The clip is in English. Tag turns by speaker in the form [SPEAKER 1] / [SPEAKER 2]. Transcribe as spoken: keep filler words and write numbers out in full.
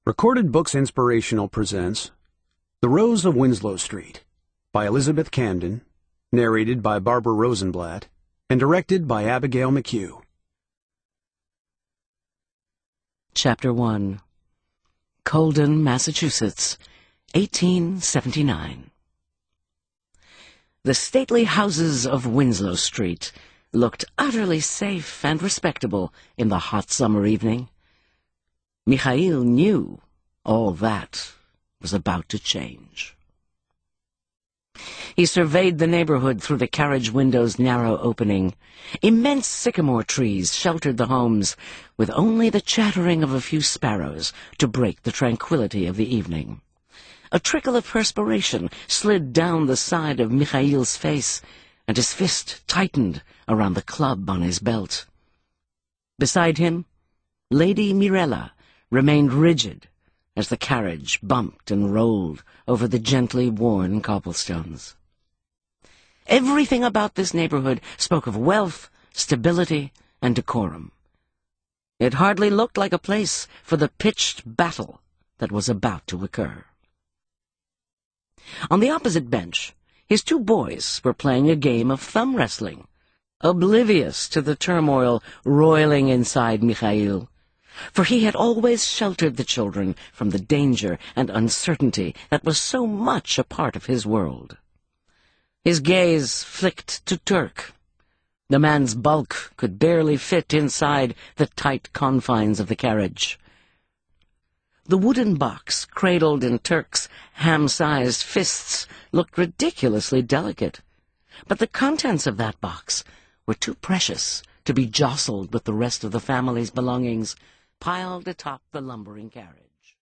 [SPEAKER 1] Recorded Books Inspirational presents The Rose of Winslow Street by Elizabeth Camden, narrated by Barbara Rosenblatt, and directed by Abigail McHugh.
[SPEAKER 2] Chapter one. Colden, Massachusetts, eighteen seventy-nine. The stately houses of Winslow Street looked utterly safe and respectable in the hot summer evening. Mikhail knew all that was about to change. He surveyed the neighborhood through the carriage window's narrow opening. Immense sycamore trees sheltered the homes, with only the chattering of a few sparrows to break the tranquility of the evening. A trickle of perspiration slid down the side of Mikhail's face, and his fist tightened around the club on his belt. Beside him, Lady Mirella remained rigid as the carriage bumped and rolled over the gently worn cobblestones. Everything about this neighborhood spoke of wealth, stability, and decorum. It hardly looked like a place for the pitched battle that was about to occur. On the opposite bench, his two boys were playing a game of thumb wrestling, oblivious to the turmoil roiling inside Mikhail, for he had always sheltered the children from the danger and uncertainty that was so much a part of his world. His gaze flicked to Turk. The man's bulk could barely fit inside the tight confines of the carriage. The wooden box cradled in Turk's ham-sized fists looked ridiculously delicate, but the contents of that box were too precious to be jostled with the rest of the family's belongings piled atop the lumbering carriage.